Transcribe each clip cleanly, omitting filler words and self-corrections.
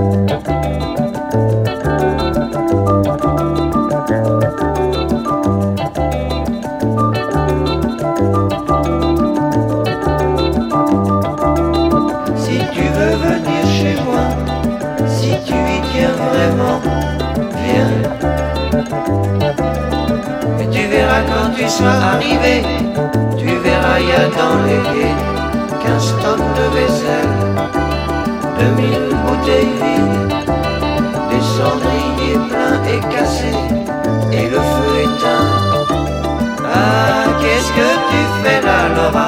Si tu veux venir chez moi, si tu y tiens vraiment, viens. Et tu verras quand tu seras arrivé, tu verras, y a dans l'évier 15 tonnes de vaisselle, 2000 bouteilles vides, des cendriers pleins et cassés, et le feu éteint. Ah, qu'est-ce que tu fais là, Laura?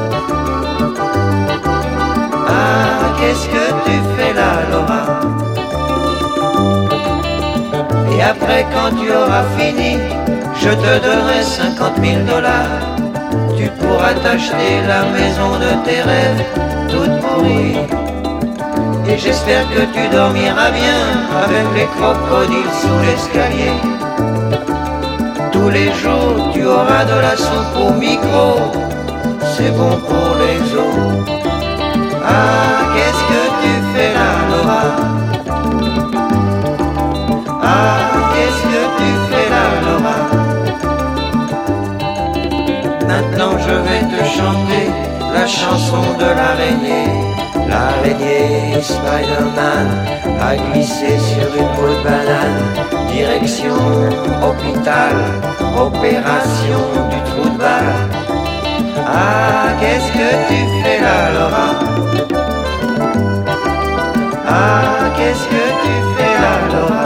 Ah, qu'est-ce que tu fais là, Laura? Et après, quand tu auras fini, je te donnerai 50 000 $. Tu pourras t'acheter la maison de tes rêves, toute pourrie. Et j'espère que tu dormiras bien avec les crocodiles sous l'escalier. Tous les jours, tu auras de la soupe au micro, c'est bon pour les os. Ah, qu'est-ce que tu fais là, Laura? Ah, qu'est-ce que tu fais là, Laura? Maintenant je vais te chanter la chanson de l'araignée. L'araignée Spider-Man a glissé sur une peau de banane. Direction hôpital, opération du trou de balle. Ah, qu'est-ce que tu fais là, Laura? Ah, qu'est-ce que tu fais là, Laura?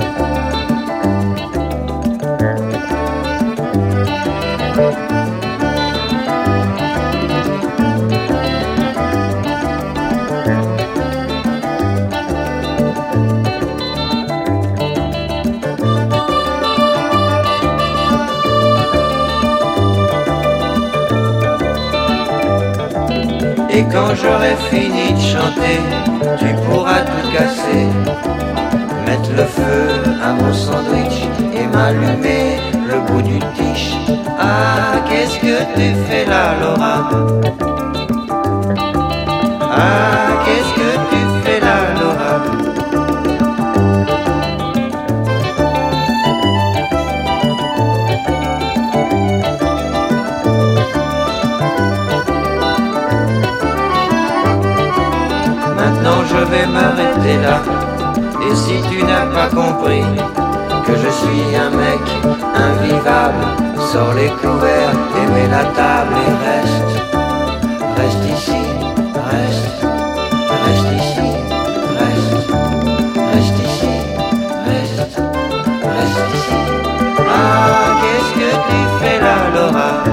Et quand j'aurai fini de chanter, tu pourras tout casser, mettre le feu à mon sandwich et m'allumer le bout du tige. Ah, qu'est-ce que tu fais là, Laura? Ah, qu'est-ce que tu fais là, Laura? Maintenant je vais m'arrêter là. Et si tu n'as pas compris que je suis un mec invivable, sors les couverts et mets la table et reste. Reste ici, reste. Reste ici, reste. Reste ici, reste. Reste ici. Ah, qu'est-ce que tu fais là, Laura?